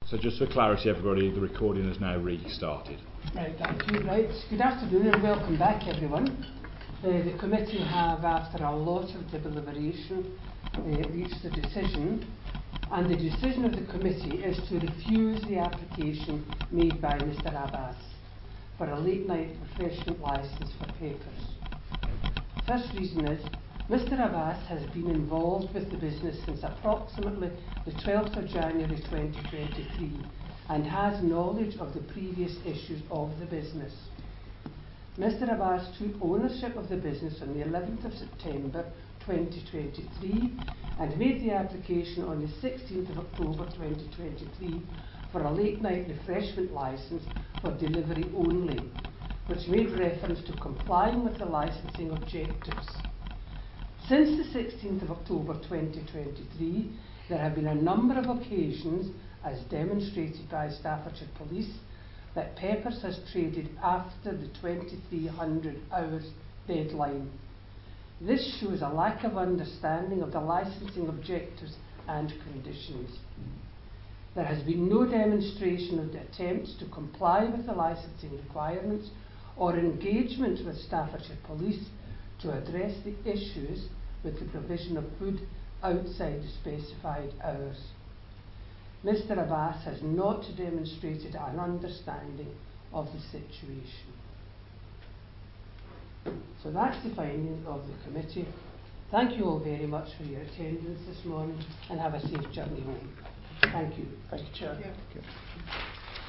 So just for clarity, everybody, the recording has now restarted. Right, thank you. Right, good afternoon and welcome back, everyone. The committee have, after a lot of deliberation, reached a decision, and the decision of the committee is to refuse the application made by Mr Abbas for a late night refreshment licence for Papers. First reason is Mr Abbas has been involved with the business since approximately the 12th of January 2023 and has knowledge of the previous issues of the business. Mr Abbas took ownership of the business on the 11th of September 2023 and made the application on the 16th of October 2023 for a late night refreshment licence for delivery only, which made reference to complying with the licensing objectives. Since the 16th of October 2023, there have been a number of occasions, as demonstrated by Staffordshire Police, that Peppers has traded after the 2300 hours deadline. This shows a lack of understanding of the licensing objectives and conditions. There has been no demonstration of the attempts to comply with the licensing requirements or engagement with Staffordshire Police to address the issues with the provision of food outside the specified hours. Mr Abbas has not demonstrated an understanding of the situation. So that's the findings of the committee. Thank you all very much for your attendance this morning and have a safe journey home. Thank you. Thank you, Chair. Yeah.